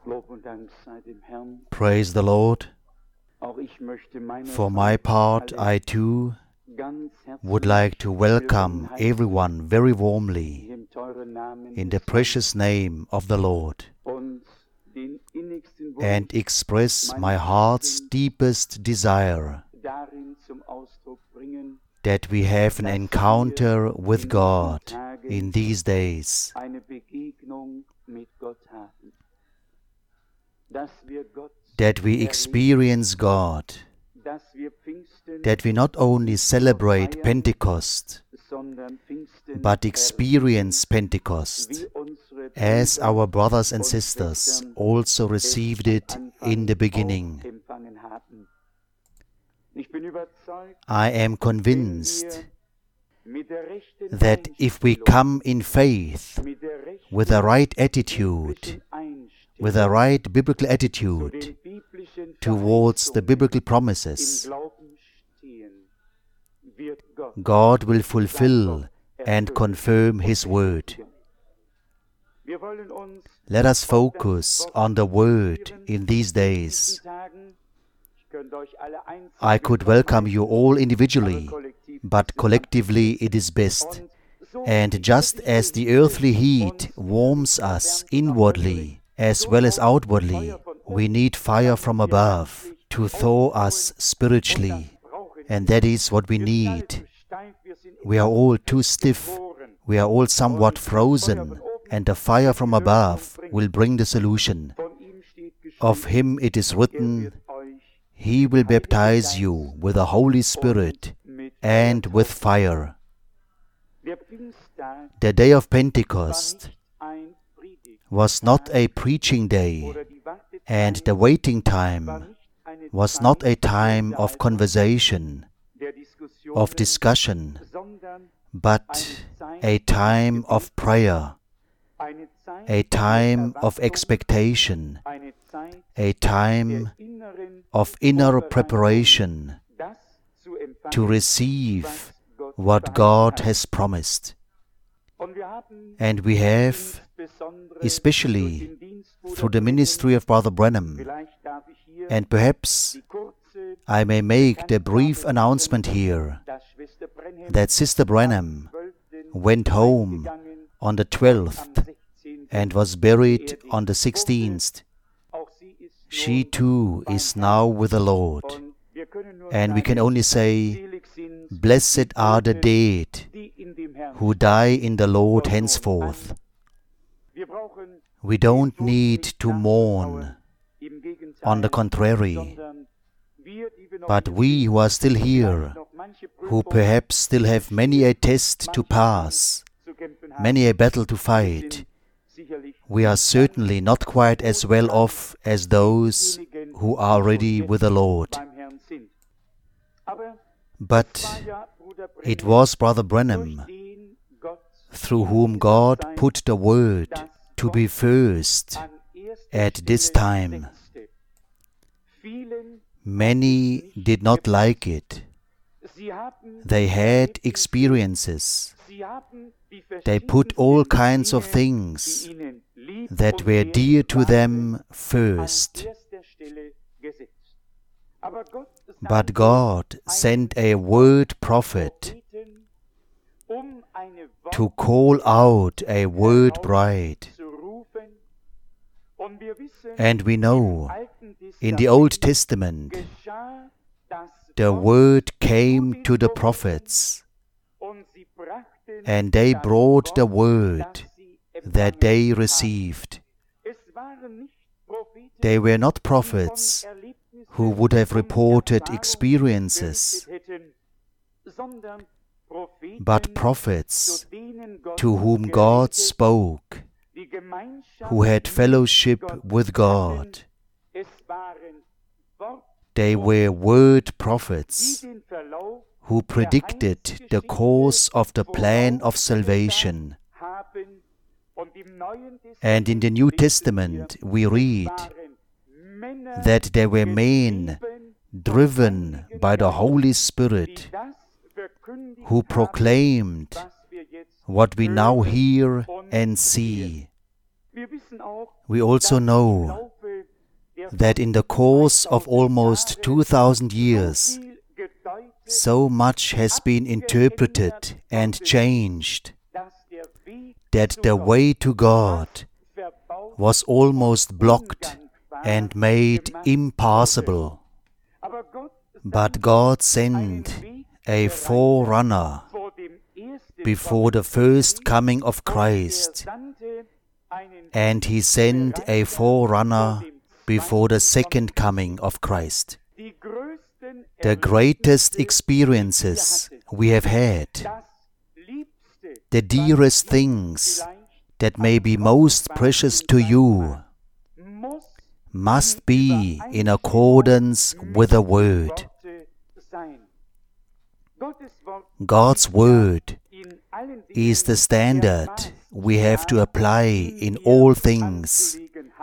Lob und Dank sei dem Herrn. Praise the Lord. Auch ich möchte For my part, I too ganz would herzlich like to welcome everyone very warmly im teuren Namen in des the precious name of the Lord und den innigsten and Wunsch express my heart's deepest desire darin zum Ausdruck bringen, that we have an encounter with God in these days, eine Begegnung mit Gott haben. Dass wir Gott that we experience God, dass wir Pfingsten that we not only celebrate Pentecost, sondern Pfingsten but experience Pentecost wie unsere as Brüder our brothers and und sisters Schwestern also received it in the beginning. auch empfangen haben. Ich bin überzeugt, I am convinced mit der rechten that if we come in faith mit der rechten with the right attitude, biblischen Einstellung with the right biblical zu attitude den biblischen towards the Verheißungen biblical im promises, Glauben stehen, wird Gott God will fulfill and confirm His word. Wir wollen uns Let us focus on the word in these days. Tagen, ich könnte euch alle I could welcome you all individually, but collectively it is best. And just as the earthly heat warms us inwardly as well as outwardly, we need fire from above to thaw us spiritually. And that is what we need. We are all too stiff, we are all somewhat frozen, and the fire from above will bring the solution. Of Him it is written, He will baptize you with the Holy Spirit and with fire. The day of Pentecost was not a preaching day, and the waiting time was not a time of conversation, of discussion, but a time of prayer, a time of expectation, a time of inner preparation to receive what God has promised. And we have, especially through the ministry of Brother Branham, and perhaps I may make the brief announcement here that Sister Branham went home on the 12th and was buried on the 16th. She too is now with the Lord. And we can only say, blessed are the dead who die in the Lord henceforth. We don't need to mourn, on the contrary, but we who are still here, who perhaps still have many a test to pass, many a battle to fight, we are certainly not quite as well off as those who are already with the Lord. But it was Brother Branham through whom God put the word to be first at this time. Many did not like it. They had experiences. They put all kinds of things that were dear to them first. But God sent a word prophet to call out a word bride. And we know in the Old Testament the word came to the prophets, and they brought the word that they received. They were not prophets who would have reported experiences, but prophets to whom God spoke, who had fellowship with God. They were word prophets who predicted the course of the plan of salvation. And in the New Testament we read that there were men driven by the Holy Spirit who proclaimed what we now hear and see. We also know that in the course of almost 2000 years, so much has been interpreted and changed that the way to God was almost blocked and made impassable. But God sent a forerunner before the first coming of Christ, and He sent a forerunner before the second coming of Christ. The greatest experiences we have had, the dearest things that may be most precious to you, must be in accordance with the Word. God's Word is the standard we have to apply in all things,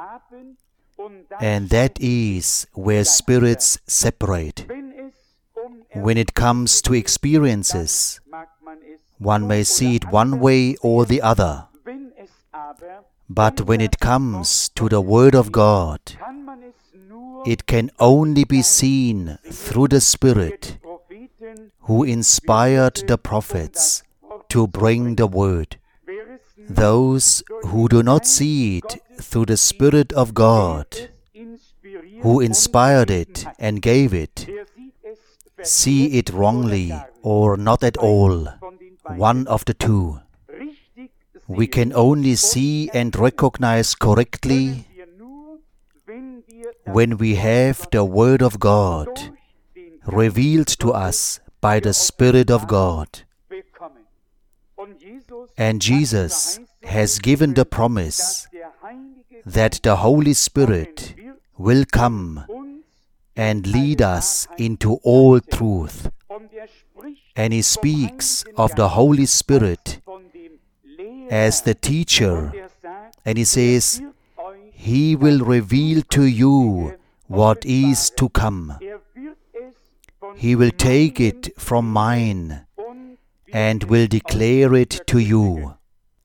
and that is where spirits separate. When it comes to experiences, one may see it one way or the other. But when it comes to the Word of God, it can only be seen through the Spirit who inspired the prophets to bring the Word. Those who do not see it through the Spirit of God, who inspired it and gave it, see it wrongly or not at all, one of the two. We can only see and recognize correctly when we have the Word of God revealed to us by the Spirit of God. And Jesus has given the promise that the Holy Spirit will come and lead us into all truth. And He speaks of the Holy Spirit as the teacher, and He says, He will reveal to you what is to come. He will take it from mine and will declare it to you.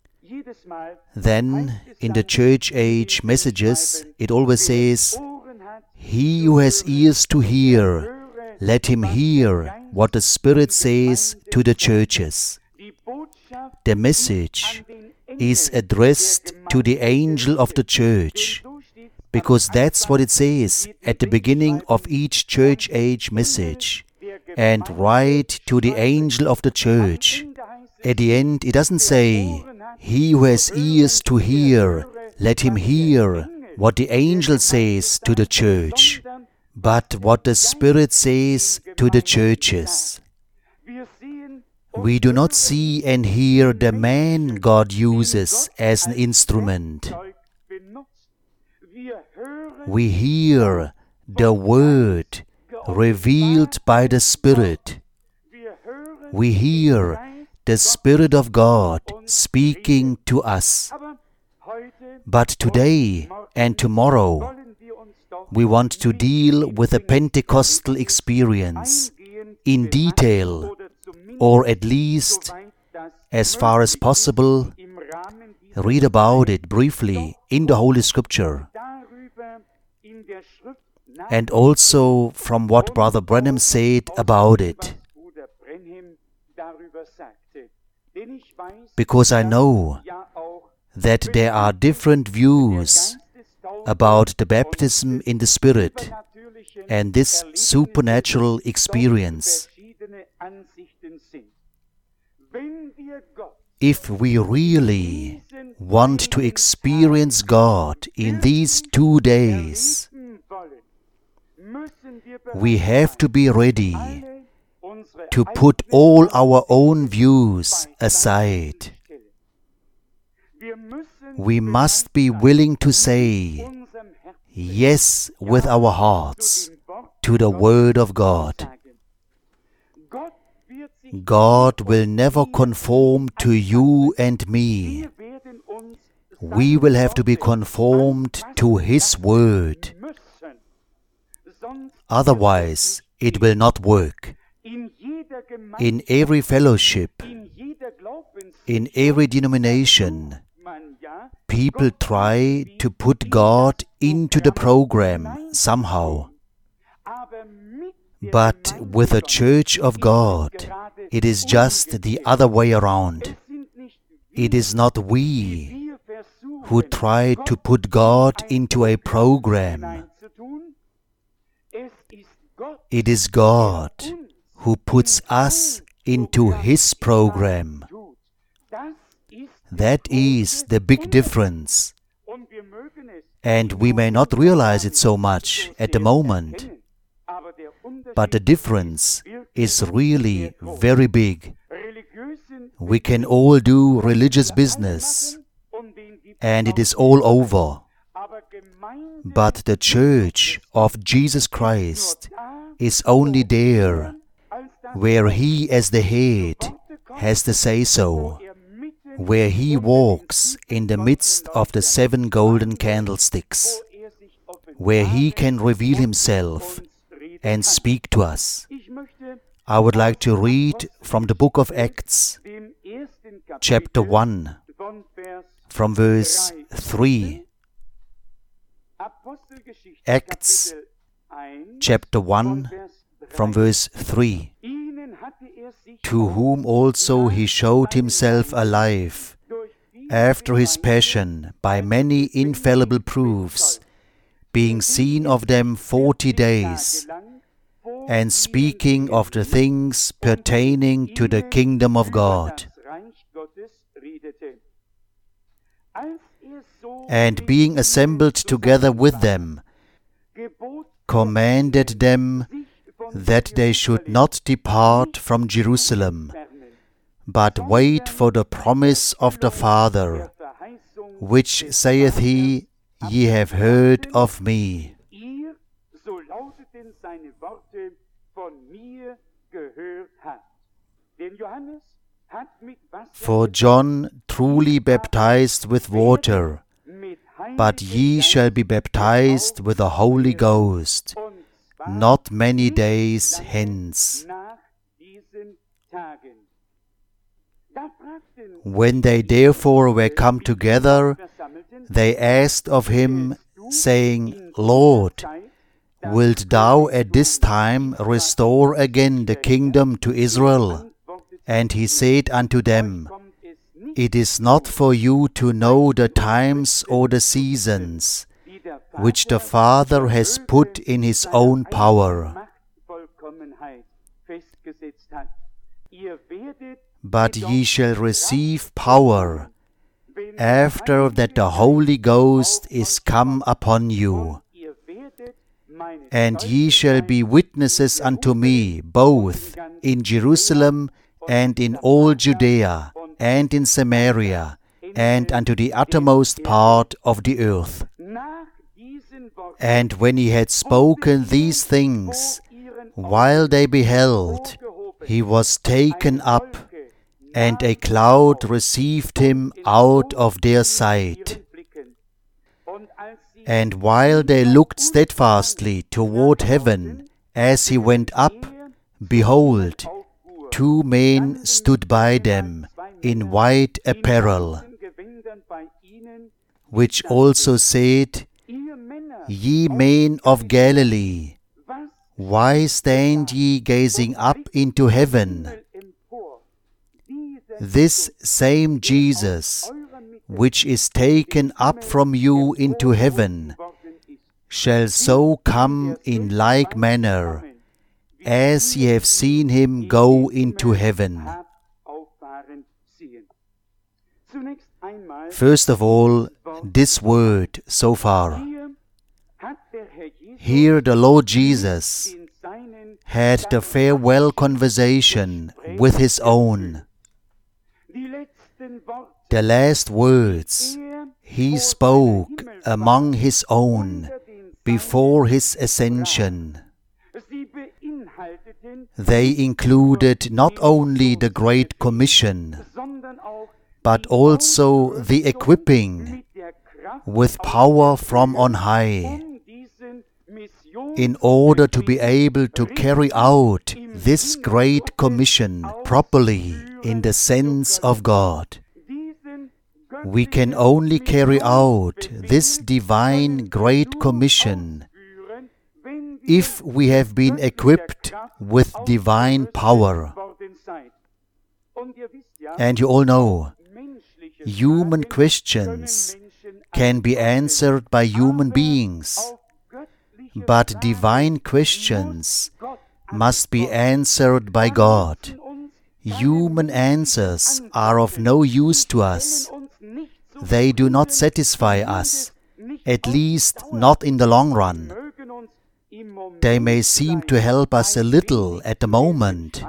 Then, in the church age messages, it always says, He who has ears to hear, let him hear what the Spirit says to the churches. The message is addressed to the angel of the church, because that's what it says at the beginning of each church age message. And write to the angel of the church. At the end, it doesn't say, He who has ears to hear, let him hear what the angel says to the church, but what the Spirit says to the churches. We do not see and hear the man God uses as an instrument. We hear the Word revealed by the Spirit. We hear the Spirit of God speaking to us. But today and tomorrow, we want to deal with the Pentecostal experience in detail, or at least, as far as possible, read about it briefly in the Holy Scripture. And also from what Brother Branham said about it. Because I know that there are different views about the baptism in the Spirit and this supernatural experience. If we really want to experience God in these 2 days, we have to be ready to put all our own views aside. We must be willing to say yes with our hearts to the Word of God. God will never conform to you and me. We will have to be conformed to His Word. Otherwise, it will not work. In every fellowship, in every denomination, people try to put God into the program somehow. But with the Church of God, it is just the other way around. It is not we who try to put God into a program. It is God who puts us into His program. That is the big difference. And we may not realize it so much at the moment, but the difference is really very big. We can all do religious business, and it is all over. But the Church of Jesus Christ is only there where He as the head has the say-so, where He walks in the midst of the 7 golden candlesticks, where He can reveal Himself and speak to us. I would like to read from the book of Acts, chapter 1, from verse 3. Acts, chapter 1, from verse 3. To whom also He showed Himself alive, after His passion, by many infallible proofs, being seen of them 40 days, and speaking of the things pertaining to the kingdom of God. And being assembled together with them, commanded them that they should not depart from Jerusalem, but wait for the promise of the Father, which saith He, Ye have heard of me. For John truly baptized with water, but ye shall be baptized with the Holy Ghost not many days hence. When they therefore were come together, they asked of Him, saying, Lord, wilt Thou at this time restore again the kingdom to Israel? And He said unto them, It is not for you to know the times or the seasons, which the Father has put in His own power. But ye shall receive power, after that the Holy Ghost is come upon you. And ye shall be witnesses unto me, both in Jerusalem and in all Judea, and in Samaria, and unto the uttermost part of the earth. And when He had spoken these things, while they beheld, He was taken up, and a cloud received Him out of their sight. And while they looked steadfastly toward heaven as He went up, behold, 2 men stood by them in white apparel, which also said, Ye men of Galilee, why stand ye gazing up into heaven? This same Jesus, which is taken up from you into heaven, shall so come in like manner, as ye have seen Him go into heaven. First of all, this word so far. Here the Lord Jesus had the farewell conversation with His own. The last words He spoke among His own before His ascension. They included not only the Great Commission, but also the equipping with power from on high, in order to be able to carry out this Great Commission properly in the sense of God. We can only carry out this divine Great Commission if we have been equipped with divine power. And you all know, human questions can be answered by human beings, but divine questions must be answered by God. Human answers are of no use to us. They do not satisfy us, at least not in the long run. They may seem to help us a little at the moment,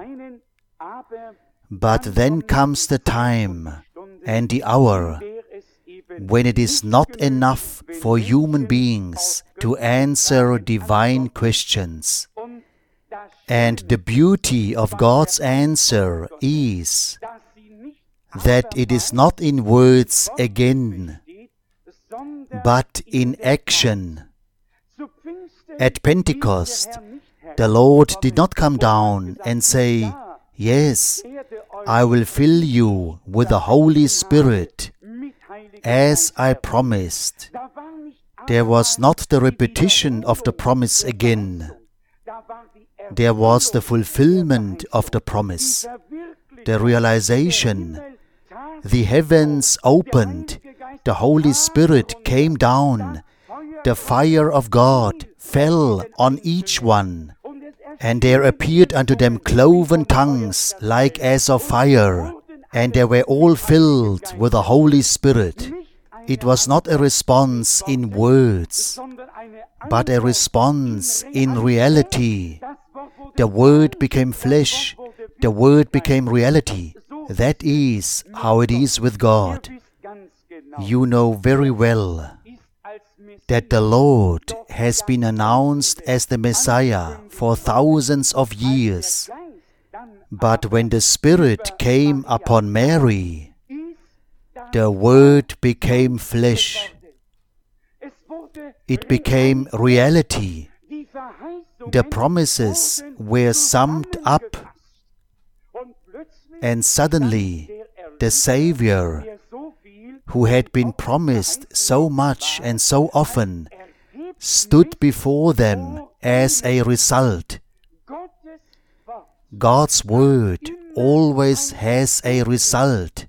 but then comes the time and the hour when it is not enough for human beings to answer divine questions. And the beauty of God's answer is that it is not in words again, but in action. At Pentecost, the Lord did not come down and say, "Yes, I will fill you with the Holy Spirit, as I promised." There was not the repetition of the promise again. There was the fulfillment of the promise, the realization. The heavens opened, the Holy Spirit came down, the fire of God fell on each one, and there appeared unto them cloven tongues like as of fire, and they were all filled with the Holy Spirit. It was not a response in words, but a response in reality. The Word became flesh, the Word became reality. That is how it is with God. You know very well that the Lord has been announced as the Messiah for thousands of years. But when the Spirit came upon Mary, the Word became flesh. It became reality. The promises were summed up, and suddenly the Savior, who had been promised so much and so often, stood before them as a result. God's Word always has a result,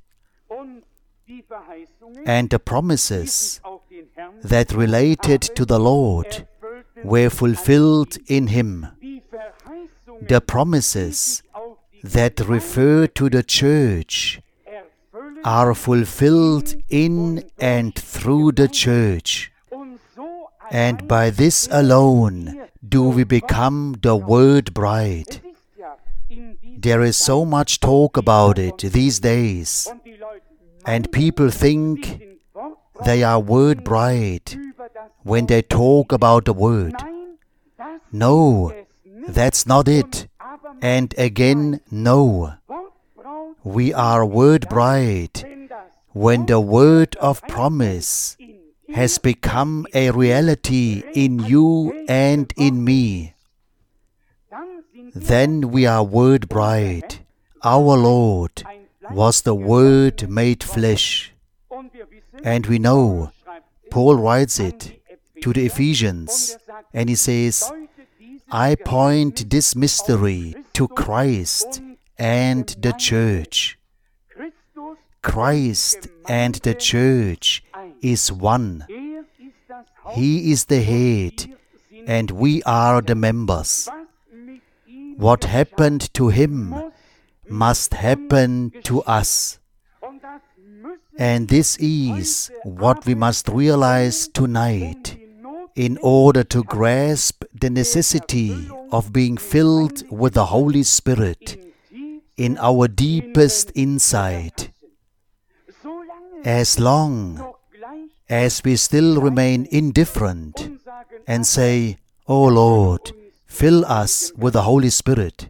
and the promises that related to the Lord were fulfilled in Him. The promises that refer to the Church are fulfilled in and through the Church. And by this alone do we become the Word bride. There is so much talk about it these days, and people think they are Word bride when they talk about the Word. No, that's not it. And again, no. We are Word bride when the word of promise has become a reality in you and in me. Then we are Word bride. Our Lord was the Word made flesh. And we know, Paul writes it to the Ephesians, and he says, "I point this mystery to Christ and the Church." Christ and the Church is one. He is the head, and we are the members. What happened to Him must happen to us. And this is what we must realize tonight in order to grasp the necessity of being filled with the Holy Spirit in our deepest insight. As long as we still remain indifferent and say, "Oh Lord, fill us with the Holy Spirit,"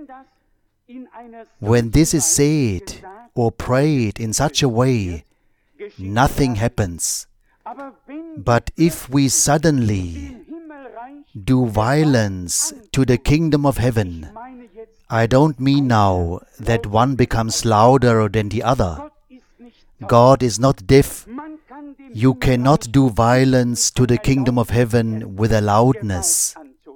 when this is said or prayed in such a way, nothing happens. But if we suddenly do violence to the kingdom of heaven, I don't mean now that one becomes louder than the other. God is not deaf. You cannot do violence to the kingdom of heaven with a loudness,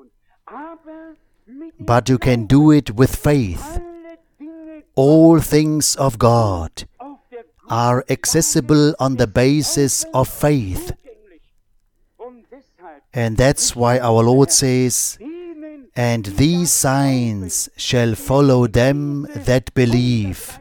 but you can do it with faith. All things of God are accessible on the basis of faith. And that's why our Lord says, "And these signs shall follow them that believe."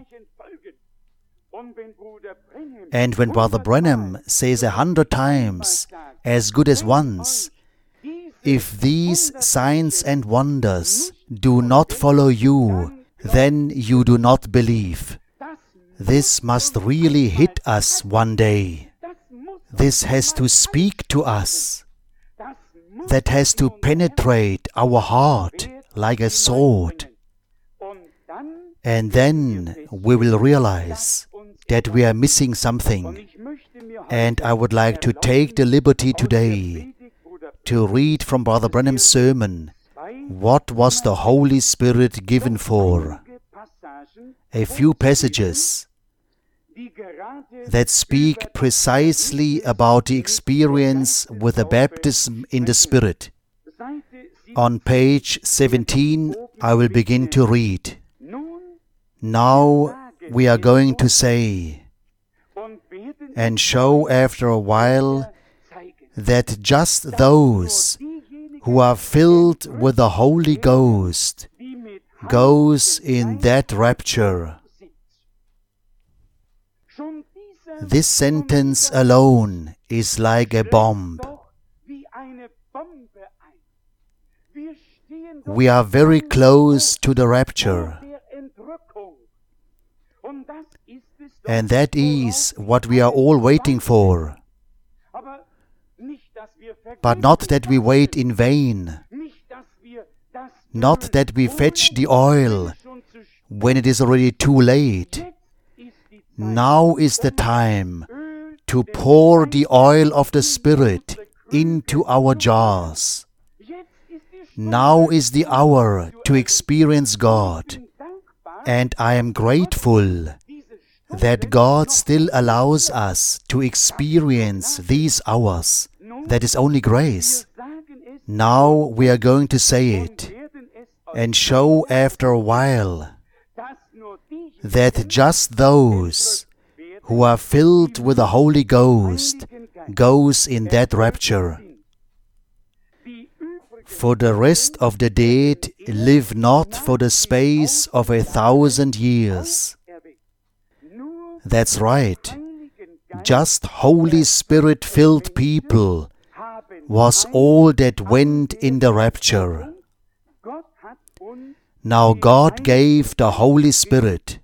And when Brother Branham says 100 times, as good as once, "If these signs and wonders do not follow you, then you do not believe." This must really hit us one day. This has to speak to us. That has to penetrate our heart like a sword. And then we will realize that we are missing something. And I would like to take the liberty today to read from Brother Branham's sermon, what was the Holy Spirit given for? A few passages that speak precisely about the experience with the baptism in the Spirit. On page 17, I will begin to read. Now we are going to say and show after a while that just those who are filled with the Holy Ghost goes in that rapture. This sentence alone is like a bomb. We are very close to the rapture. And that is what we are all waiting for. But not that we wait in vain. Not that we fetch the oil when it is already too late. Now is the time to pour the oil of the Spirit into our jars. Now is the hour to experience God. And I am grateful that God still allows us to experience these hours. That is only grace. Now we are going to say it and show after a while that just those who are filled with the Holy Ghost goes in that rapture. For the rest of the dead live not for the space of 1,000 years. That's right. Just Holy Spirit-filled people was all that went in the rapture. Now God gave the Holy Spirit.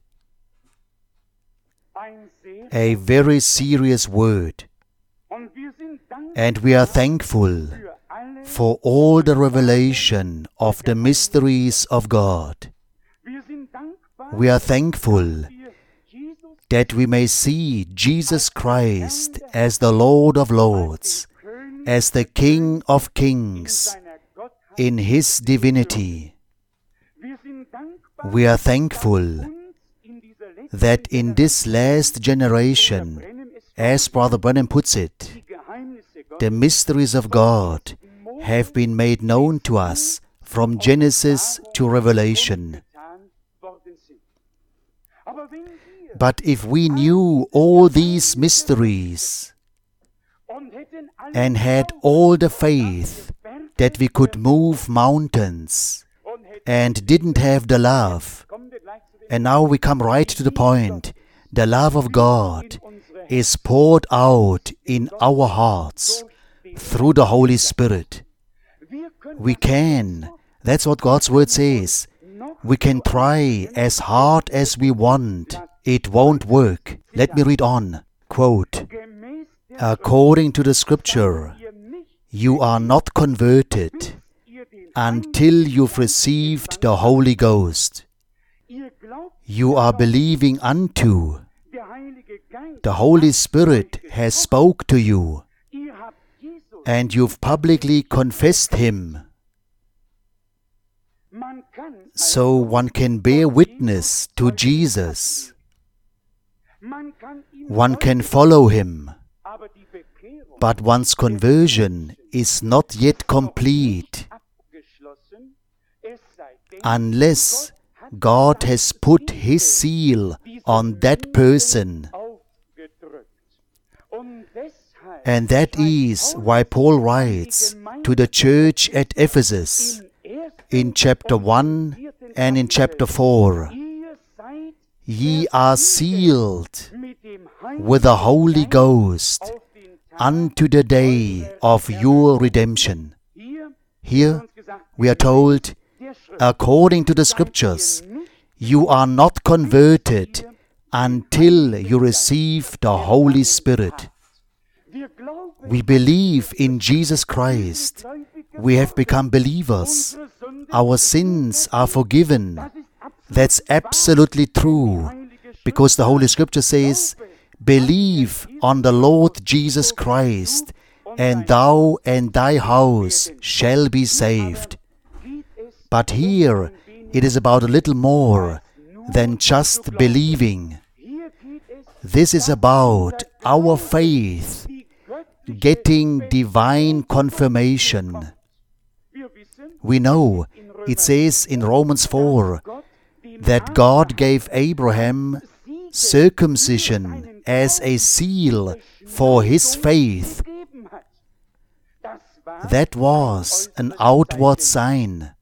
A very serious word. And we are thankful for all the revelation of the mysteries of God. We are thankful that we may see Jesus Christ as the Lord of Lords, as the King of Kings, in His divinity. We are thankful that in this last generation, as Brother Branham puts it, the mysteries of God have been made known to us from Genesis to Revelation. But if we knew all these mysteries and had all the faith that we could move mountains and didn't have the love, and now we come right to the point, the love of God is poured out in our hearts through the Holy Spirit. We can, that's what God's Word says, we can try as hard as we want. It won't work. Let me read on. Quote, "According to the Scripture, you are not converted until you've received the Holy Ghost. You are believing unto. The Holy Spirit has spoke to you, and you've publicly confessed Him. So one can bear witness to Jesus. One can follow him, but one's conversion is not yet complete unless God has put His seal on that person. And that is why Paul writes to the church at Ephesus in chapter 1 and in chapter 4, "Ye are sealed with the Holy Ghost unto the day of your redemption." Here we are told, according to the Scriptures, you are not converted until you receive the Holy Spirit. We believe in Jesus Christ. We have become believers. Our sins are forgiven. That's absolutely true, because the Holy Scripture says, "Believe on the Lord Jesus Christ, and thou and thy house shall be saved." But here it is about a little more than just believing. This is about our faith getting divine confirmation. We know it says in Romans 4 that God gave Abraham circumcision as a seal for his faith. That was an outward sign.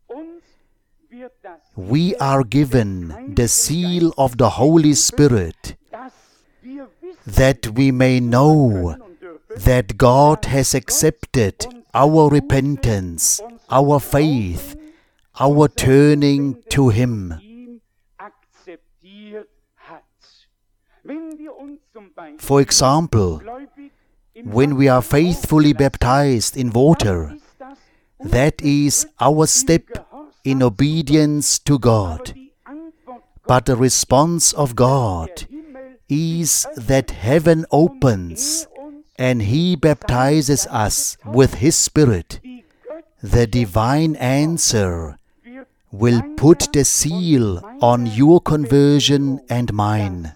We are given the seal of the Holy Spirit, that we may know that God has accepted our repentance, our faith, our turning to Him. For example, when we are faithfully baptized in water, that is our step in obedience to God. But the response of God is that heaven opens and He baptizes us with His Spirit. The divine answer will put the seal on your conversion and mine.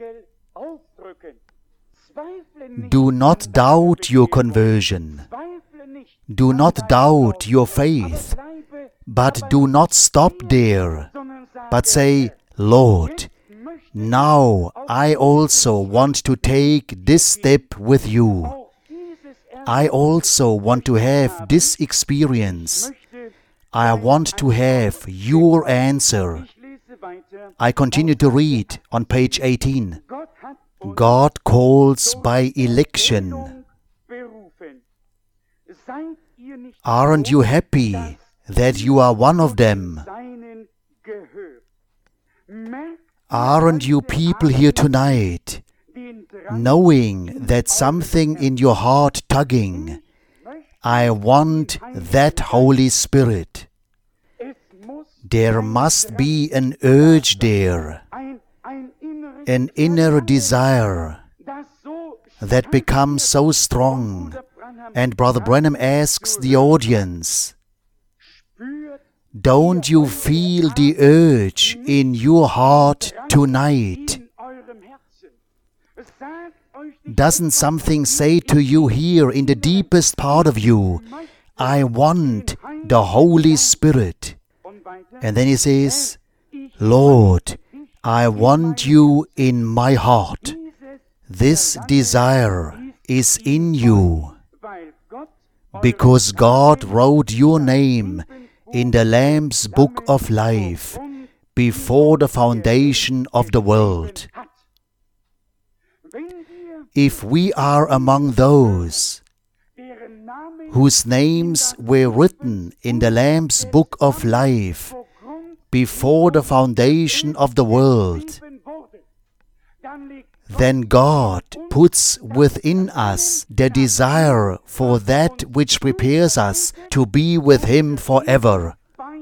Do not doubt your conversion. Do not doubt your faith. But do not stop there, but say, "Lord, now I also want to take this step with you. I also want to have this experience. I want to have your answer." I continue to read on page 18. God calls by election. Aren't you happy that you are one of them? Aren't you people here tonight knowing that something in your heart tugging, "I want that Holy Spirit"? There must be an urge there, an inner desire that becomes so strong. And Brother Branham asks the audience, don't you feel the urge in your heart tonight? Doesn't something say to you here in the deepest part of you, "I want the Holy Spirit"? And then he says, "Lord, I want you in my heart." This desire is in you because God wrote your name in the Lamb's Book of Life before the foundation of the world. If we are among those whose names were written in the Lamb's Book of Life before the foundation of the world, then God puts within us the desire for that which prepares us to be with Him forever.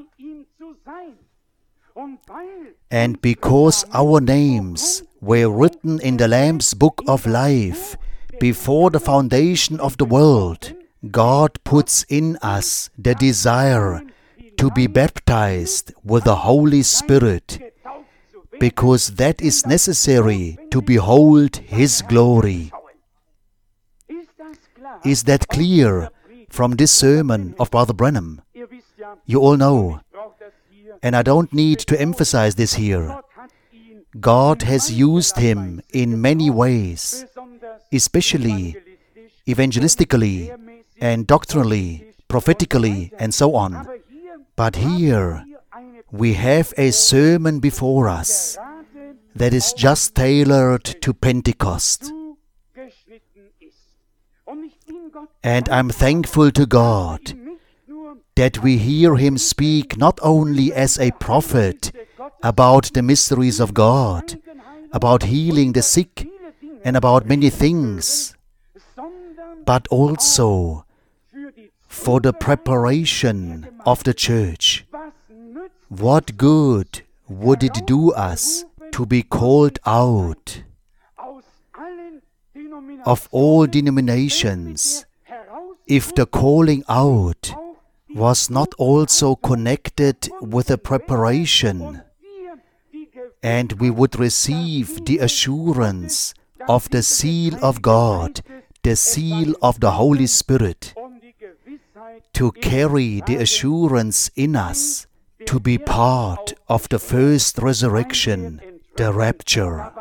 And because our names were written in the Lamb's Book of Life before the foundation of the world, God puts in us the desire to be baptized with the Holy Spirit, because that is necessary to behold His glory. Is that clear from this sermon of Brother Branham? You all know, and I don't need to emphasize this here. God has used him in many ways, especially evangelistically and doctrinally, prophetically, and so on. But here we have a sermon before us that is just tailored to Pentecost. And I'm thankful to God that we hear him speak not only as a prophet about the mysteries of God, about healing the sick, and about many things, but also for the preparation of the church. What good would it do us to be called out of all denominations if the calling out was not also connected with a preparation, and we would receive the assurance of the seal of God, the seal of the Holy Spirit, to carry the assurance in us to be part of the first resurrection, the rapture.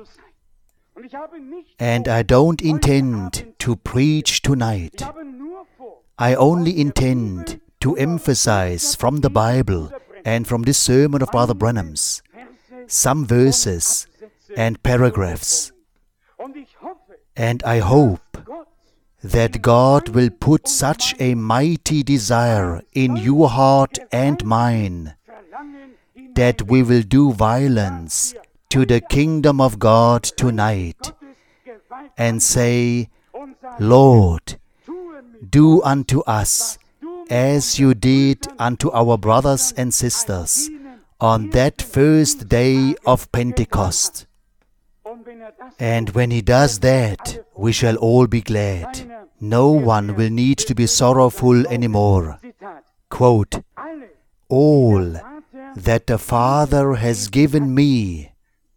And I don't intend to preach tonight. I only intend to emphasize from the Bible and from this sermon of Brother Branham's some verses and paragraphs. And I hope that God will put such a mighty desire in your heart and mine that we will do violence to the kingdom of God tonight and say, Lord, do unto us as you did unto our brothers and sisters on that first day of Pentecost. And when he does that, we shall all be glad. No one will need to be sorrowful anymore. Quote, all that the Father has given me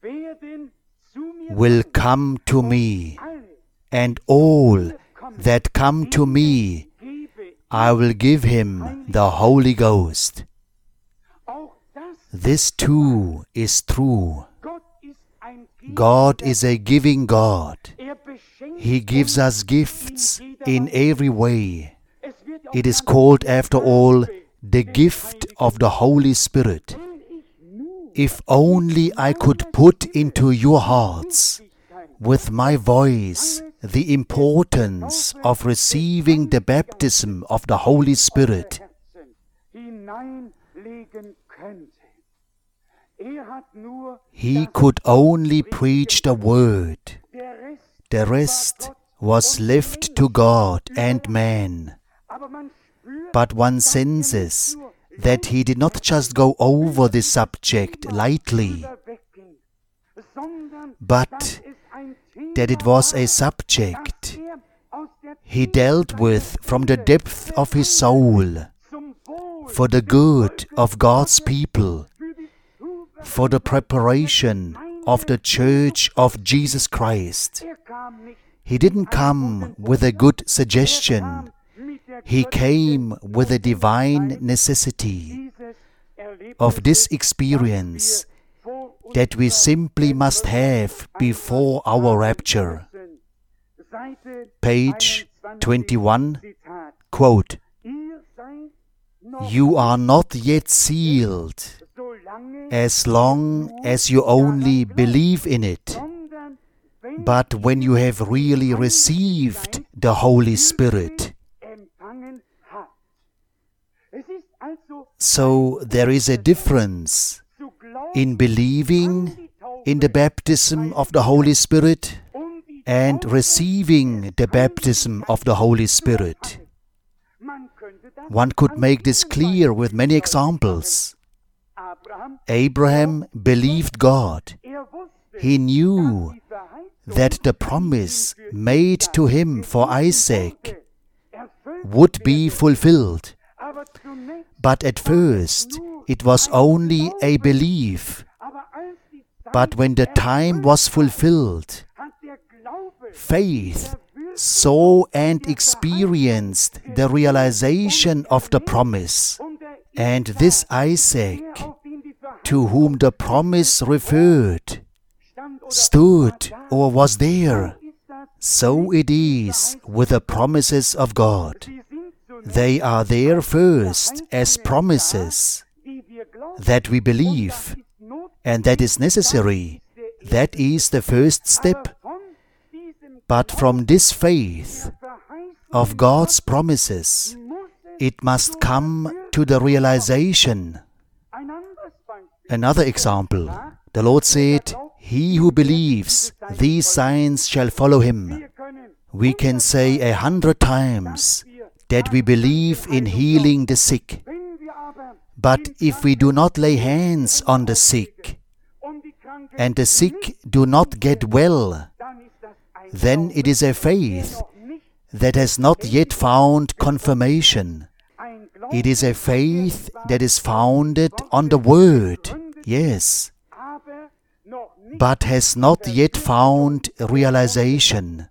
will come to me, and all that come to me, I will give him the Holy Ghost. This too is true. God is a giving God. He gives us gifts in every way. It is called, after all, the gift of the Holy Spirit. If only I could put into your hearts, with my voice, the importance of receiving the baptism of the Holy Spirit. He could only preach the word. The rest was left to God and man. But one senses that he did not just go over this subject lightly, but that it was a subject he dealt with from the depth of his soul, for the good of God's people, for the preparation of the Church of Jesus Christ. He didn't come with a good suggestion. He came with a divine necessity of this experience that we simply must have before our rapture. Page 21, quote, you are not yet sealed as long as you only believe in it, but when you have really received the Holy Spirit. So there is a difference in believing in the baptism of the Holy Spirit and receiving the baptism of the Holy Spirit. One could make this clear with many examples. Abraham believed God. He knew that the promise made to him for Isaac would be fulfilled. But at first, it was only a belief. But when the time was fulfilled, faith saw and experienced the realization of the promise. And this Isaac, to whom the promise referred, stood or was there. So it is with the promises of God. They are there first as promises that we believe, and that is necessary. That is the first step. But from this faith of God's promises, it must come to the realization. Another example, the Lord said, "He who believes, these signs shall follow him." We can say 100 times that we believe in healing the sick. But if we do not lay hands on the sick, and the sick do not get well, then it is a faith that has not yet found confirmation. It is a faith that is founded on the Word, yes, but has not yet found realization.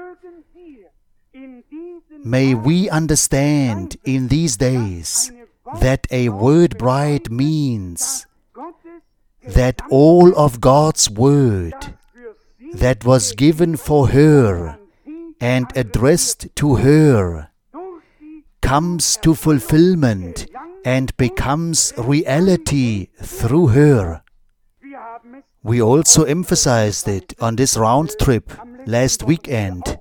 May we understand in these days that a word bride means that all of God's Word that was given for her and addressed to her comes to fulfillment and becomes reality through her. We also emphasized it on this round trip last weekend.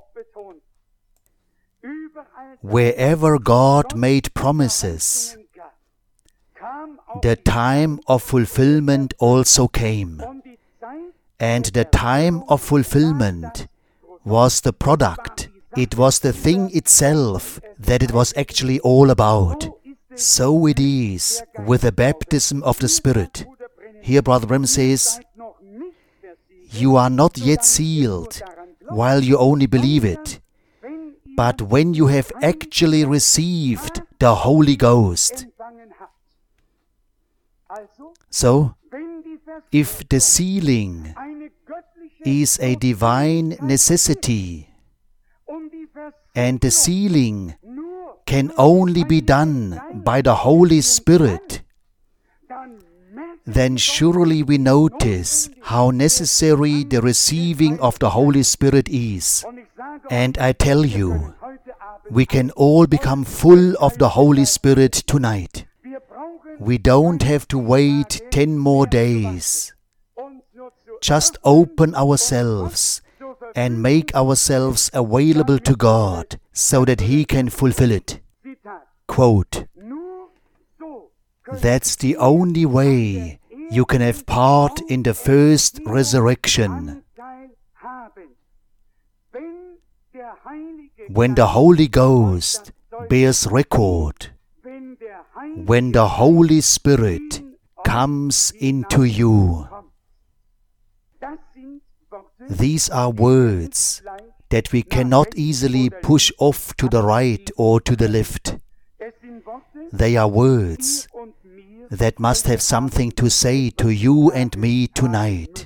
Wherever God made promises, the time of fulfillment also came. And the time of fulfillment was the product. It was the thing itself that it was actually all about. So it is with the baptism of the Spirit. Here Brother Branham says, you are not yet sealed while you only believe it. But when you have actually received the Holy Ghost. So, if the sealing is a divine necessity, and the sealing can only be done by the Holy Spirit, then surely we notice how necessary the receiving of the Holy Spirit is. And I tell you, we can all become full of the Holy Spirit tonight. We don't have to wait 10 more days. Just open ourselves and make ourselves available to God so that He can fulfill it. Quote, "That's the only way you can have part in the first resurrection. When the Holy Ghost bears record, when the Holy Spirit comes into you." These are words that we cannot easily push off to the right or to the left. They are words that must have something to say to you and me tonight.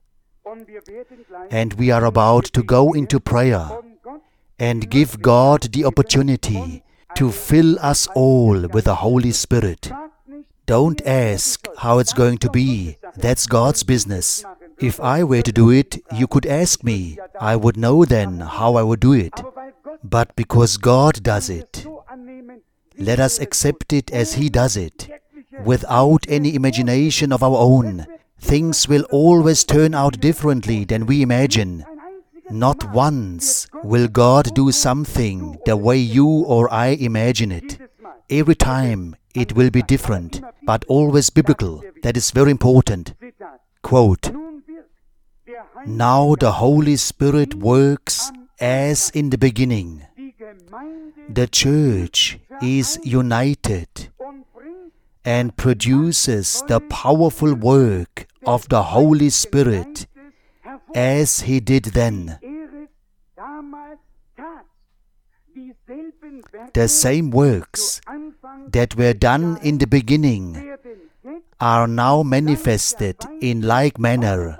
And we are about to go into prayer and give God the opportunity to fill us all with the Holy Spirit. Don't ask how it's going to be. That's God's business. If I were to do it, you could ask me. I would know then how I would do it. But because God does it, let us accept it as He does it, without any imagination of our own. Things will always turn out differently than we imagine. Not once will God do something the way you or I imagine it. Every time it will be different, but always biblical. That is very important. Quote, "Now the Holy Spirit works as in the beginning. The church is united and produces the powerful work of the Holy Spirit as He did then. The same works that were done in the beginning are now manifested in like manner.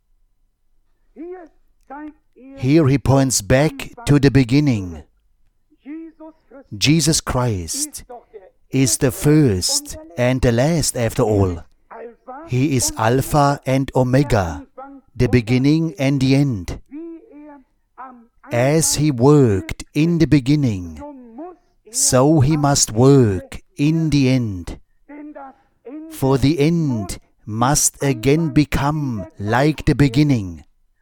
Here he points back to the beginning. Jesus Christ is the first and the last after all. He is Alpha and Omega, the beginning and the end. As he worked in the beginning, so he must work in the end. For the end must again become like the beginning.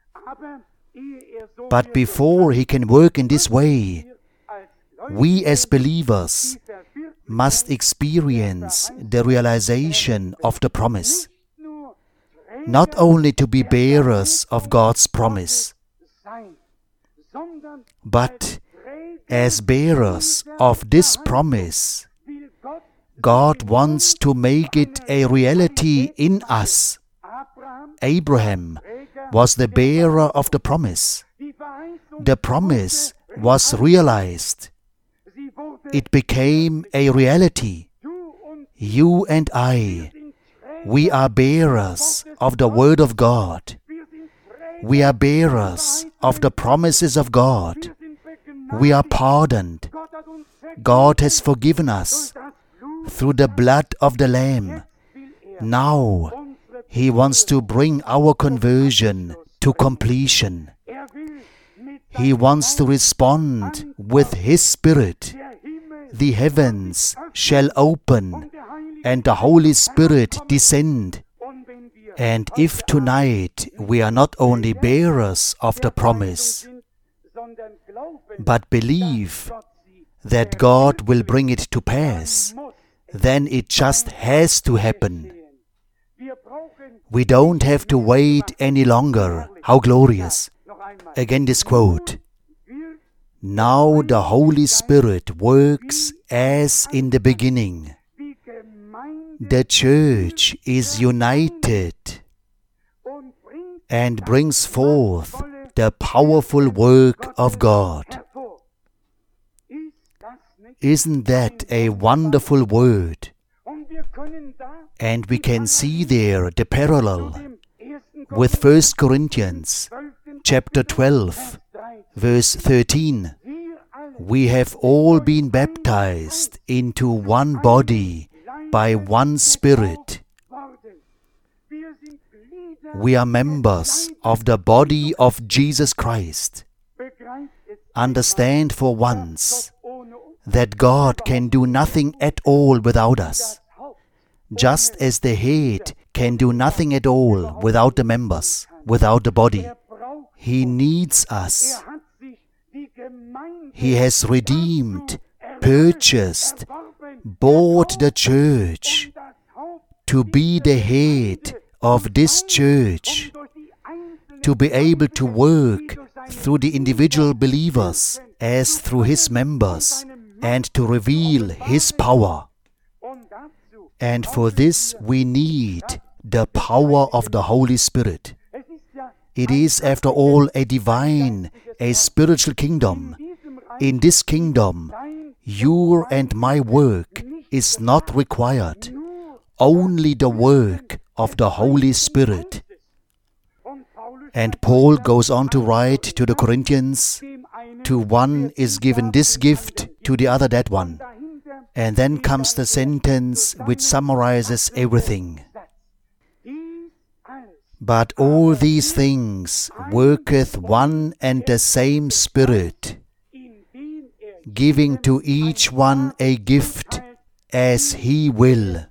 But before he can work in this way, we as believers must experience the realization of the promise. Not only to be bearers of God's promise, but as bearers of this promise, God wants to make it a reality in us. Abraham was the bearer of the promise. The promise was realized. It became a reality. You and I, we are bearers of the Word of God. We are bearers of the promises of God. We are pardoned. God has forgiven us through the blood of the Lamb. Now, He wants to bring our conversion to completion. He wants to respond with His Spirit. The heavens shall open and the Holy Spirit descend. And if tonight we are not only bearers of the promise, but believe that God will bring it to pass, then it just has to happen. We don't have to wait any longer. How glorious! Again this quote. Now the Holy Spirit works as in the beginning. The church is united and brings forth the powerful work of God. Isn't that a wonderful word? And we can see there the parallel with 1 Corinthians chapter 12, verse 13. We have all been baptized into one body by one Spirit. We are members of the body of Jesus Christ. Understand for once that God can do nothing at all without us, just as the head can do nothing at all without the members, without the body. He needs us. He has redeemed, purchased, bought the church to be the head of this church, to be able to work through the individual believers as through His members and to reveal His power. And for this we need the power of the Holy Spirit. It is, after all, a divine, a spiritual kingdom. In this kingdom, your and my work is not required, only the work of the Holy Spirit. And Paul goes on to write to the Corinthians, to one is given this gift, to the other that one. And then comes the sentence which summarizes everything. But all these things worketh one and the same Spirit, giving to each one a gift as He will.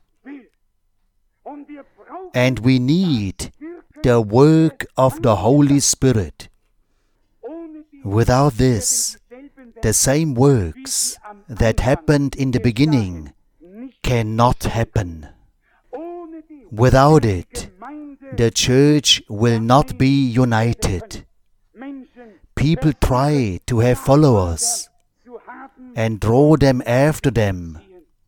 And we need the work of the Holy Spirit. Without this, the same works that happened in the beginning cannot happen. Without it, the church will not be united. People try to have followers and draw them after them.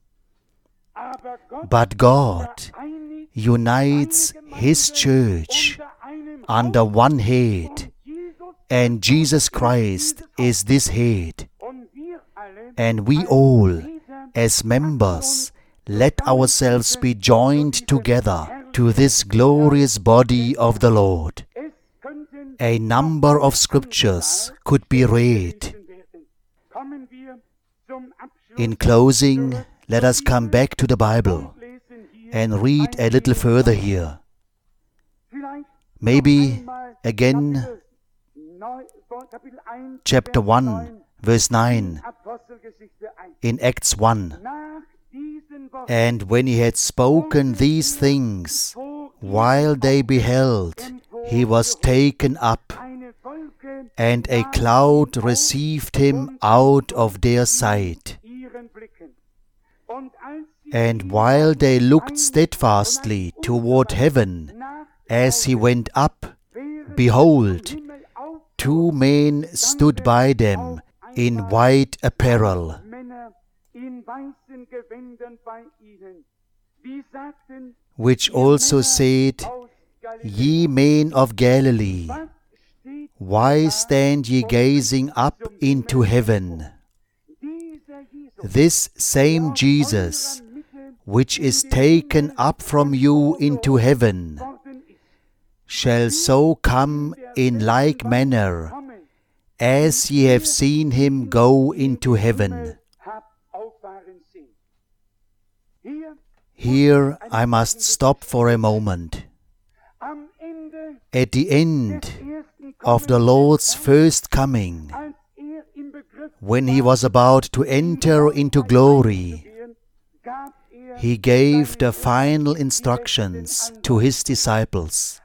But God unites His church under one head, and Jesus Christ is this head. And we all, as members, let ourselves be joined together to this glorious body of the Lord. A number of scriptures could be read. In closing, let us come back to the Bible and read a little further here. Maybe again, chapter 1, verse 9, in Acts 1. And when he had spoken these things, while they beheld, he was taken up, and a cloud received him out of their sight. And while they looked steadfastly toward heaven, as he went up, behold, two men stood by them in white apparel, which also said, Ye men of Galilee, why stand ye gazing up into heaven? This same Jesus, which is taken up from you into heaven, shall so come in like manner as ye have seen him go into heaven. Here I must stop for a moment. At the end of the Lord's first coming, when he was about to enter into glory, he gave the final instructions to his disciples.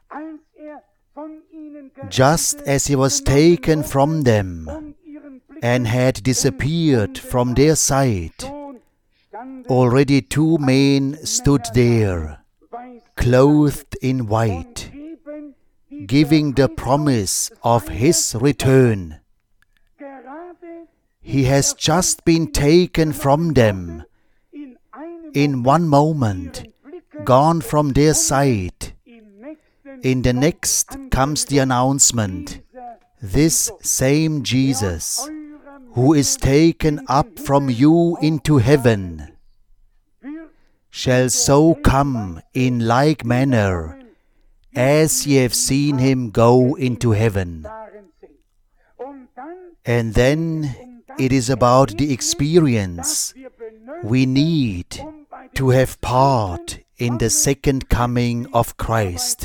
Just as he was taken from them and had disappeared from their sight, already two men stood there, clothed in white, giving the promise of his return. He has just been taken from them, in one moment, gone from their sight. In the next comes the announcement, this same Jesus, who is taken up from you into heaven, shall so come in like manner as ye have seen him go into heaven. And then it is about the experience we need to have part in the second coming of Christ.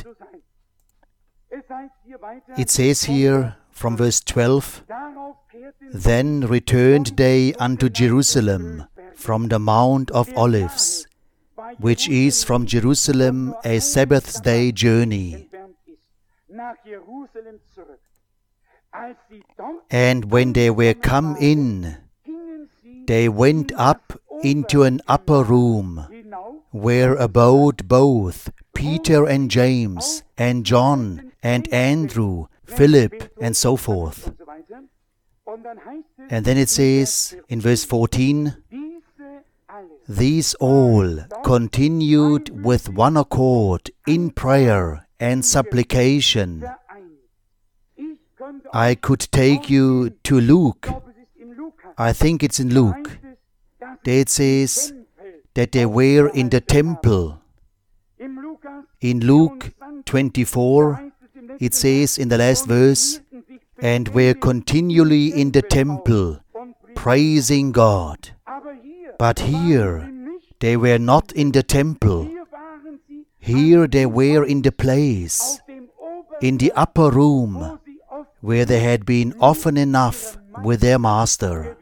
It says here from verse 12, Then returned they unto Jerusalem from the Mount of Olives, which is from Jerusalem a Sabbath day journey. And when they were come in, they went up into an upper room, where abode both Peter and James, and John, and Andrew, Philip, and so forth. And then it says in verse 14, These all continued with one accord in prayer and supplication. I could take you to Luke. I think it's in Luke. There it says that they were in the temple. In Luke 24, it says in the last verse, and were continually in the temple, praising God. But here, they were not in the temple. Here they were in the place, in the upper room, where they had been often enough with their master.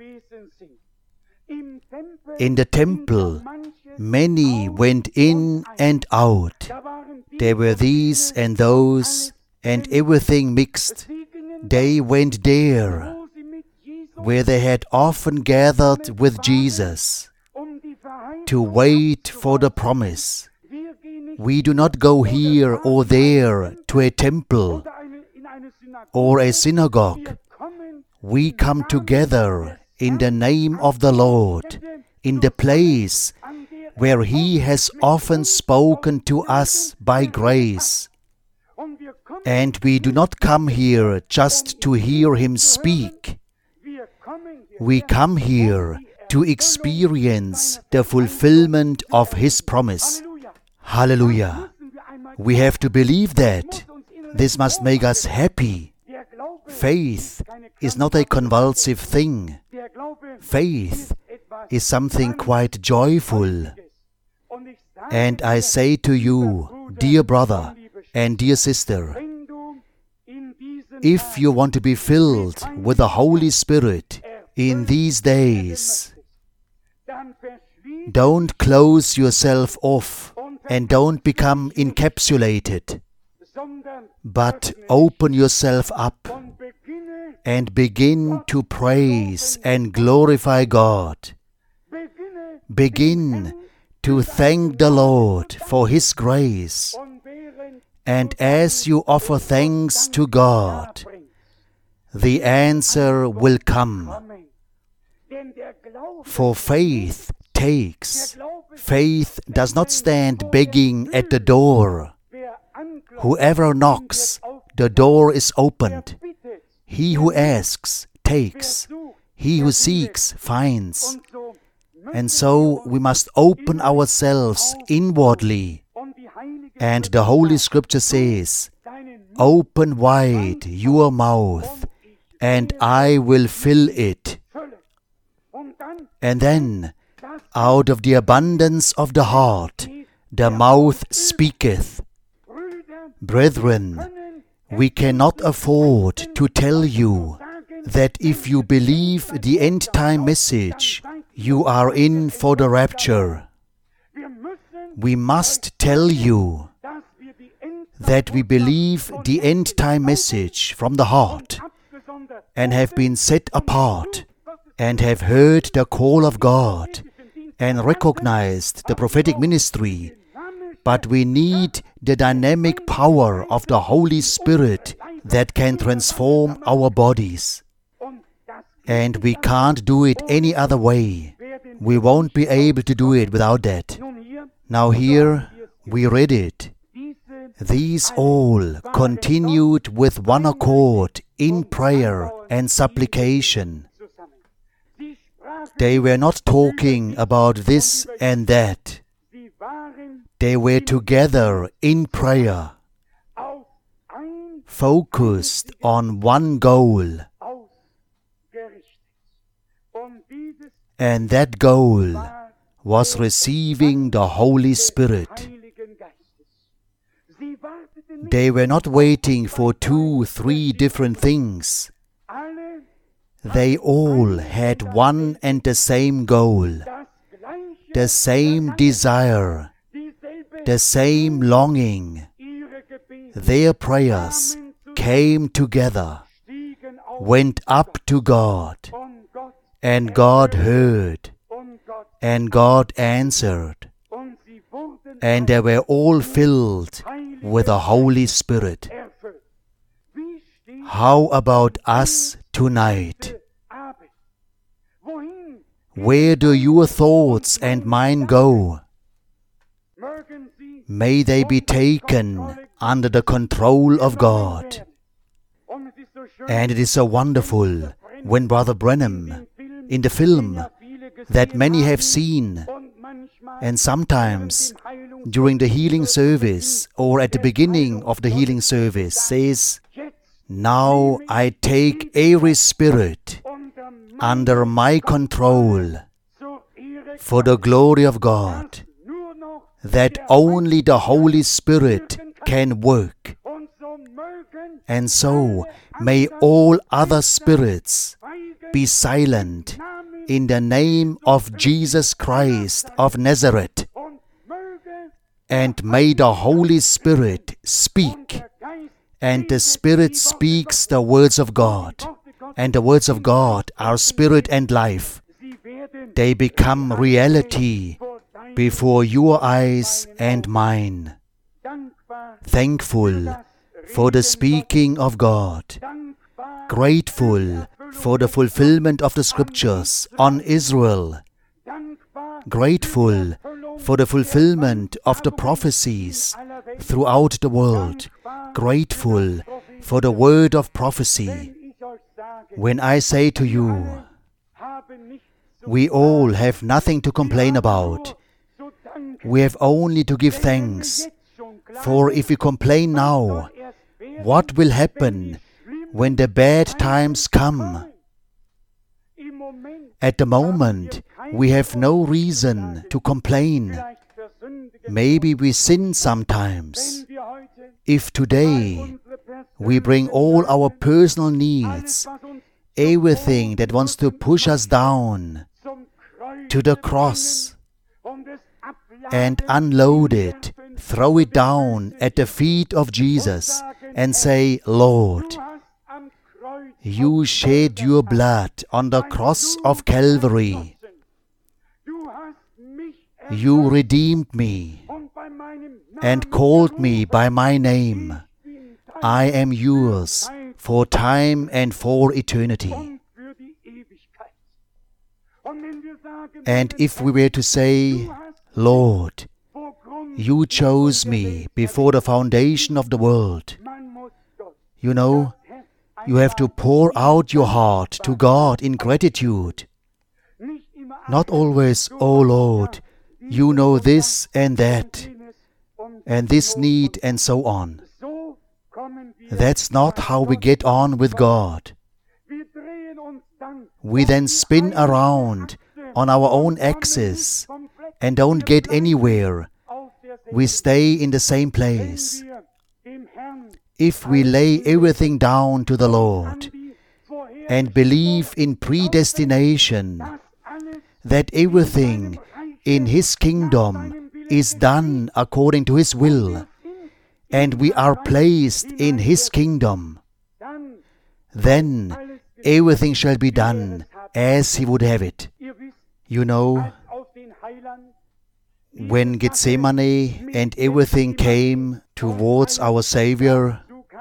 In the temple, many went in and out. There were these and those, and everything mixed. They went there, where they had often gathered with Jesus, to wait for the promise. We do not go here or there to a temple or a synagogue. We come together in the name of the Lord, in the place where He has often spoken to us by grace. And we do not come here just to hear Him speak. We come here to experience the fulfillment of His promise. Hallelujah! We have to believe that. This must make us happy. Faith is not a convulsive thing. Faith is something quite joyful. And I say to you, dear brother and dear sister, if you want to be filled with the Holy Spirit in these days, don't close yourself off and don't become encapsulated, but open yourself up and begin to praise and glorify God. Begin to thank the Lord for His grace. And as you offer thanks to God, the answer will come. For faith takes. Faith does not stand begging at the door. Whoever knocks, the door is opened. He who asks, takes. He who seeks, finds. And so we must open ourselves inwardly. And the Holy Scripture says, open wide your mouth, and I will fill it. And then, out of the abundance of the heart, the mouth speaketh. Brethren, we cannot afford to tell you that if you believe the end-time message, you are in for the rapture. We must tell you that we believe the end-time message from the heart and have been set apart and have heard the call of God and recognized the prophetic ministry, but we need the dynamic power of the Holy Spirit that can transform our bodies. And we can't do it any other way. We won't be able to do it without that. Now here we read it. These all continued with one accord in prayer and supplication. They were not talking about this and that. They were together in prayer, focused on one goal. And that goal was receiving the Holy Spirit. They were not waiting for 2, 3 different things. They all had one and the same goal, the same desire, the same longing. Their prayers came together, went up to God, and God heard, and God answered, and they were all filled with the Holy Spirit. How about us tonight? Where do your thoughts and mine go? May they be taken under the control of God. And it is so wonderful when Brother Branham, in the film that many have seen, and sometimes during the healing service or at the beginning of the healing service, says, now I take every spirit under my control for the glory of God, that only the Holy Spirit can work. And so may all other spirits be silent in the name of Jesus Christ of Nazareth. And may the Holy Spirit speak. And the Spirit speaks the words of God. And the words of God are spirit and life. They become reality before your eyes and mine. Thankful for the speaking of God. Grateful for the fulfillment of the Scriptures on Israel. Grateful for the fulfillment of the prophecies throughout the world. Grateful for the word of prophecy. When I say to you We all have nothing to complain about. We have only to give thanks. For if we complain now, what will happen when the bad times come? At the moment, we have no reason to complain. Maybe we sin sometimes. If today we bring all our personal needs, everything that wants to push us down, to the cross, and unload it, throw it down at the feet of Jesus and say, Lord, you shed your blood on the cross of Calvary. You redeemed me and called me by my name. I am yours for time and for eternity. And if we were to say, Lord, you chose me before the foundation of the world, you know, you have to pour out your heart to God in gratitude. Not always, oh Lord, you know this and that, and this need and so on. That's not how we get on with God. We then spin around on our own axis and don't get anywhere. We stay in the same place. If we lay everything down to the Lord and believe in predestination, that everything in His kingdom is done according to His will, and we are placed in His kingdom, then everything shall be done as He would have it. You know, when Gethsemane and everything came towards our Savior,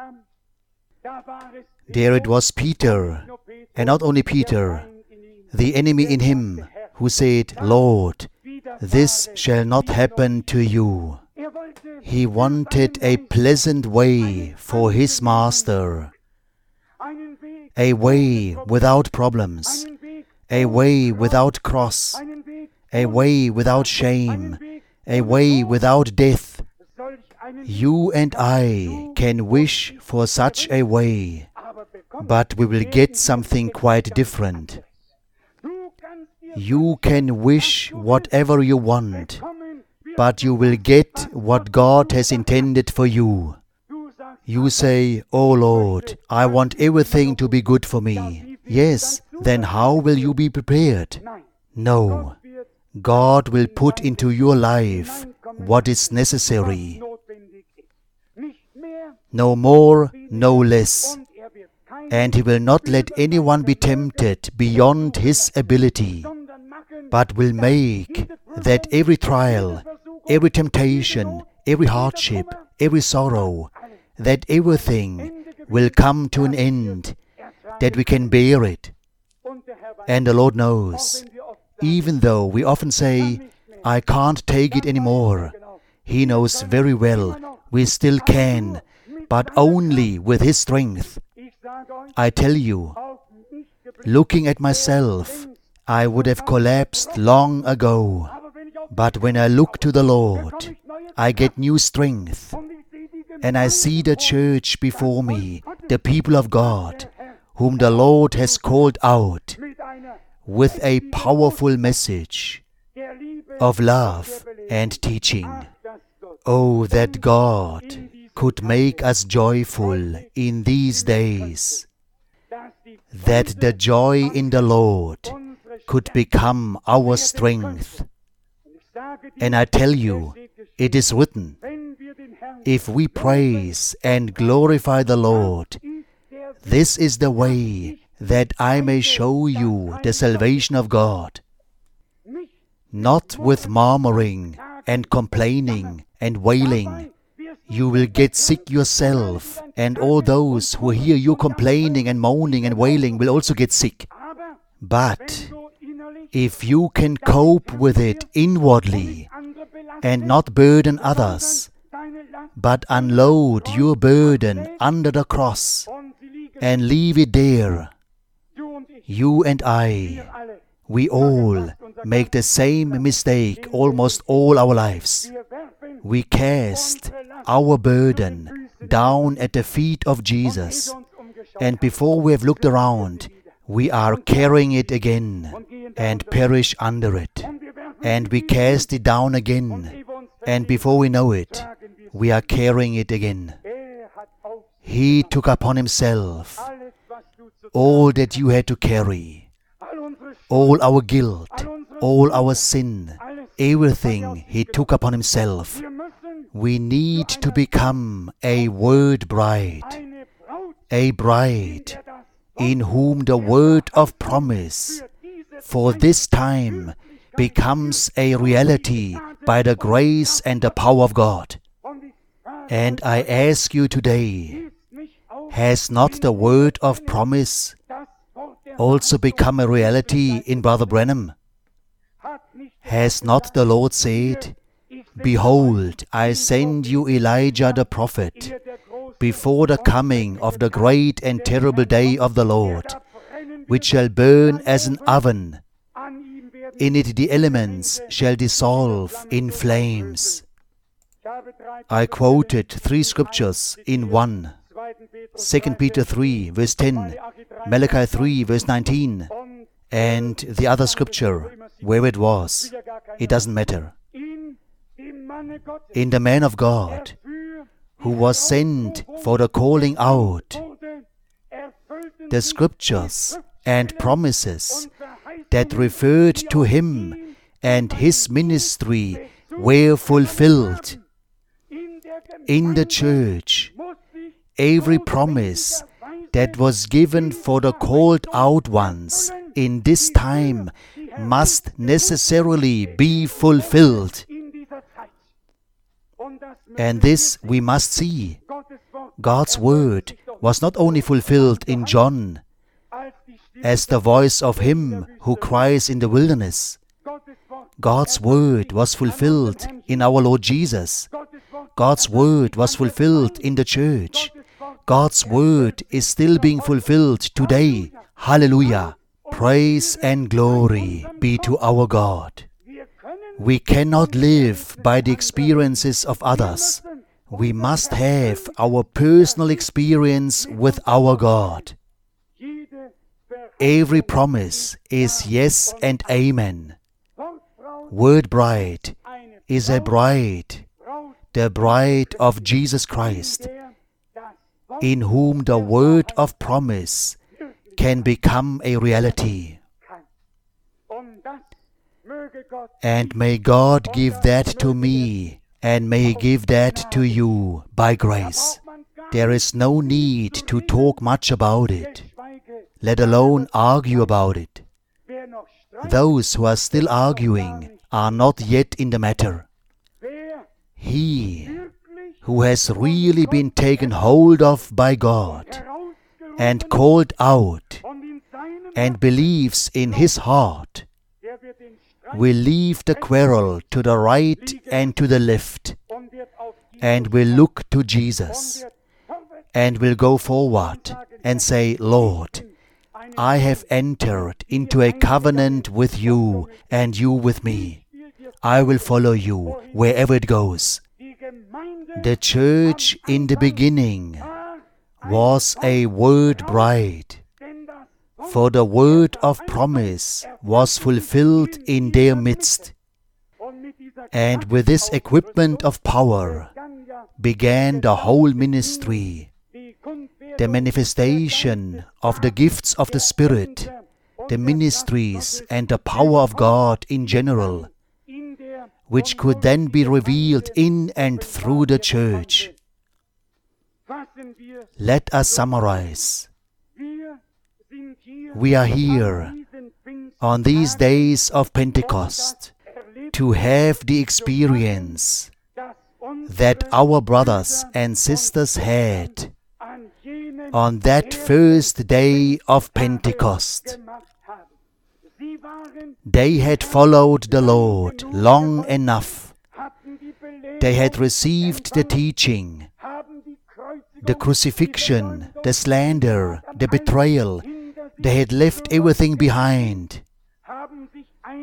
there it was Peter, and not only Peter, the enemy in him, who said, Lord, this shall not happen to you. He wanted a pleasant way for his master, a way without problems, a way without cross, a way without shame, a way without death. You and I can wish for such a way, but we will get something quite different. You can wish whatever you want, but you will get what God has intended for you. You say, Oh Lord, I want everything to be good for me. Yes, then how will you be prepared? No. God will put into your life what is necessary. No more, no less. And He will not let anyone be tempted beyond his ability, but will make that every trial, every temptation, every hardship, every sorrow, that everything will come to an end, that we can bear it. And the Lord knows, even though we often say, I can't take it anymore, He knows very well we still can, but only with His strength. I tell you, looking at myself, I would have collapsed long ago. But when I look to the Lord, I get new strength. And I see the church before me, the people of God, whom the Lord has called out with a powerful message of love and teaching. Oh, that God could make us joyful in these days, that the joy in the Lord could become our strength. And I tell you, it is written, if we praise and glorify the Lord, this is the way that I may show you the salvation of God. Not with murmuring and complaining and wailing. You will get sick yourself, and all those who hear you complaining and moaning and wailing will also get sick. But if you can cope with it inwardly and not burden others, but unload your burden under the cross and leave it there, you and I, We all make the same mistake almost all our lives. We cast our burden down at the feet of Jesus, and before we have looked around, we are carrying it again and perish under it. And we cast it down again, and before we know it, we are carrying it again. He took upon Himself all that you had to carry, all our guilt, all our sin, everything He took upon Himself. We need to become a word bride, a bride in whom the word of promise for this time becomes a reality by the grace and the power of God. And I ask you today, has not the word of promise also become a reality in Brother Branham? Has not the Lord said, "Behold, I send you Elijah the prophet before the coming of the great and terrible day of the Lord, which shall burn as an oven. In it the elements shall dissolve in flames." I quoted 3 scriptures in one. 2 Peter 3 verse 10, Malachi 3 verse 19, and the other scripture, where it was, it doesn't matter. In the man of God, who was sent for the calling out, the scriptures and promises that referred to him and his ministry were fulfilled. In the church, every promise that was given for the called out ones in this time must necessarily be fulfilled. And this we must see. God's word was not only fulfilled in John as the voice of him who cries in the wilderness. God's word was fulfilled in our Lord Jesus. God's word was fulfilled in the church. God's word is still being fulfilled today. Hallelujah! Praise and glory be to our God. We cannot live by the experiences of others. We must have our personal experience with our God. Every promise is yes and amen. Word bride is a bride, the bride of Jesus Christ, in whom the word of promise can become a reality. And may God give that to me, and may He give that to you by grace. There is no need to talk much about it, let alone argue about it. Those who are still arguing are not yet in the matter. He who has really been taken hold of by God and called out and believes in his heart will leave the quarrel to the right and to the left and will look to Jesus and will go forward and say, "Lord, I have entered into a covenant with you and you with me. I will follow you wherever it goes." The church in the beginning was a word bride, for the word of promise was fulfilled in their midst. And with this equipment of power began the whole ministry, the manifestation of the gifts of the Spirit, the ministries and the power of God in general, which could then be revealed in and through the church. Let us summarize. We are here on these days of Pentecost to have the experience that our brothers and sisters had on that first day of Pentecost. They had followed the Lord long enough. They had received the teaching, the crucifixion, the slander, the betrayal. They had left everything behind.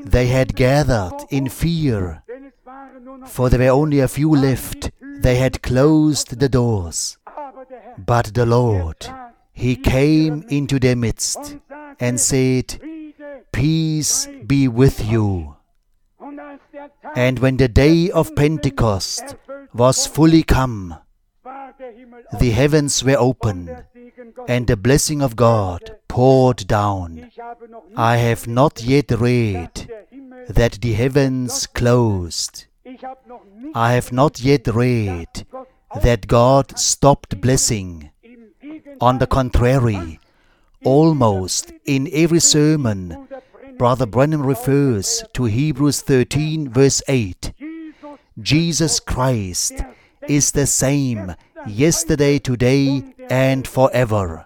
They had gathered in fear, for there were only a few left. They had closed the doors. But the Lord, He came into their midst and said, "Peace be with you." And when the day of Pentecost was fully come, the heavens were open, and the blessing of God poured down. I have not yet read that the heavens closed. I have not yet read that God stopped blessing. On the contrary, almost in every sermon, Brother Branham refers to Hebrews 13 verse 8. Jesus Christ is the same yesterday, today, and forever.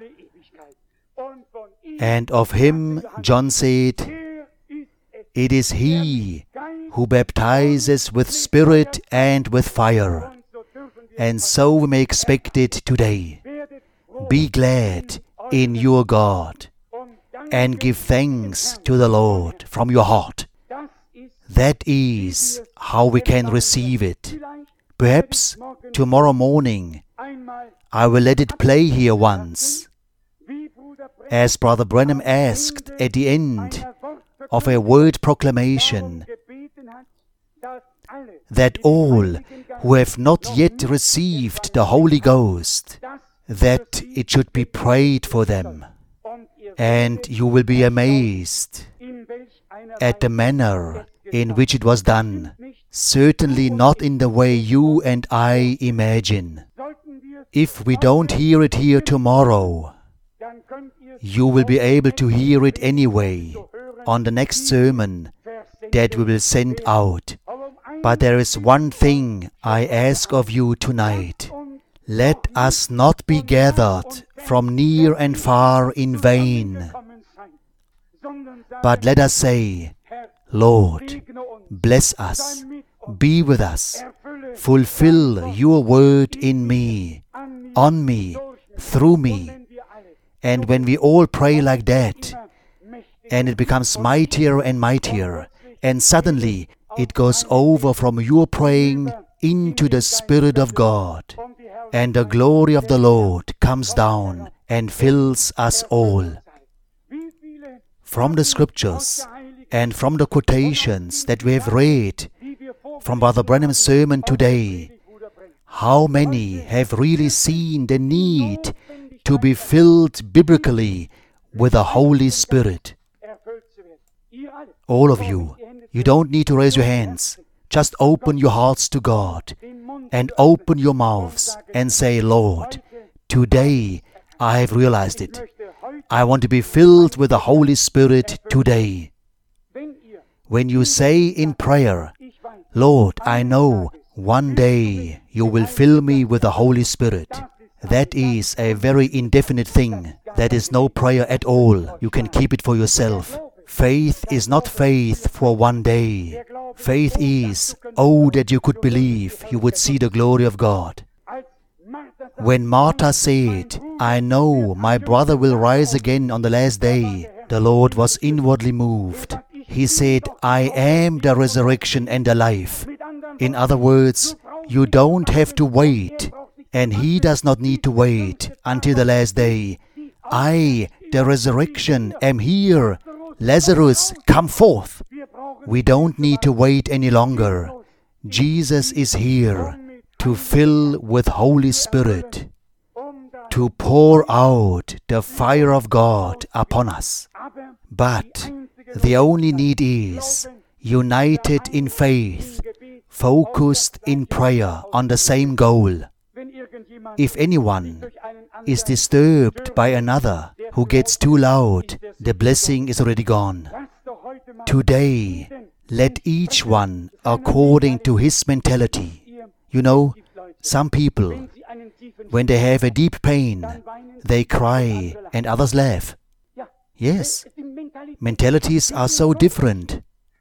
And of Him, John said, "It is He who baptizes with Spirit and with fire." And so we may expect it today. Be glad in your God and give thanks to the Lord from your heart. That is how we can receive it. Perhaps tomorrow morning I will let it play here once, as Brother Branham asked at the end of a word proclamation, that all who have not yet received the Holy Ghost, that it should be prayed for them. And you will be amazed at the manner in which it was done. Certainly not in the way you and I imagine. If we don't hear it here tomorrow, you will be able to hear it anyway on the next sermon that we will send out. But there is one thing I ask of you tonight. Let us not be gathered from near and far in vain, but let us say, "Lord, bless us, be with us, fulfill your word in me, on me, through me." And when we all pray like that, and it becomes mightier and mightier, and suddenly it goes over from your praying into the Spirit of God, and the glory of the Lord comes down and fills us all. From the scriptures and from the quotations that we have read from Brother Branham's sermon today, how many have really seen the need to be filled biblically with the Holy Spirit? All of you. You don't need to raise your hands. Just open your hearts to God and open your mouths and say, "Lord, today I have realized it. I want to be filled with the Holy Spirit today." When you say in prayer, "Lord, I know one day you will fill me with the Holy Spirit," that is a very indefinite thing. That is no prayer at all. You can keep it for yourself. Faith is not faith for one day. Faith is, oh, that you could believe you would see the glory of God. When Martha said, "I know my brother will rise again on the last day," the Lord was inwardly moved. He said, "I am the resurrection and the life." In other words, you don't have to wait, and He does not need to wait until the last day. I, the resurrection, am here. Lazarus, come forth. We don't need to wait any longer. Jesus is here to fill with Holy Spirit, to pour out the fire of God upon us. But the only need is united in faith, focused in prayer on the same goal. If anyone is disturbed by another who gets too loud, the blessing is already gone. Today, let each one according to his mentality. You know, some people, when they have a deep pain, they cry and others laugh. Yes, mentalities are so different.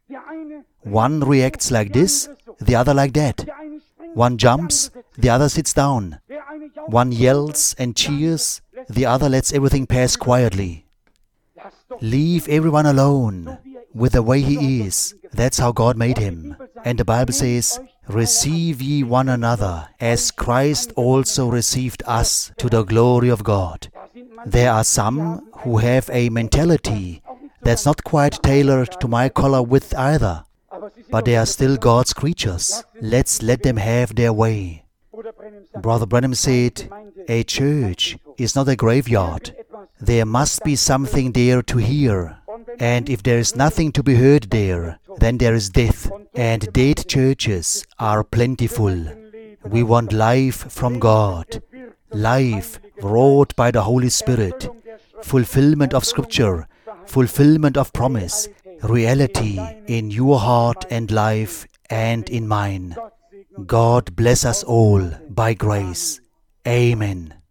One reacts like this, the other like that. One jumps, the other sits down. One yells and cheers, the other lets everything pass quietly. Leave everyone alone, with the way he is. That's how God made him. And the Bible says, receive ye one another, as Christ also received us to the glory of God. There are some who have a mentality that's not quite tailored to my color width either, but they are still God's creatures. Let's let them have their way. Brother Branham said, a church is not a graveyard. There must be something there to hear. And if there is nothing to be heard there, then there is death. And dead churches are plentiful. We want life from God. Life wrought by the Holy Spirit. Fulfillment of Scripture. Fulfillment of promise. Reality in your heart and life and in mine. God bless us all by grace. Amen.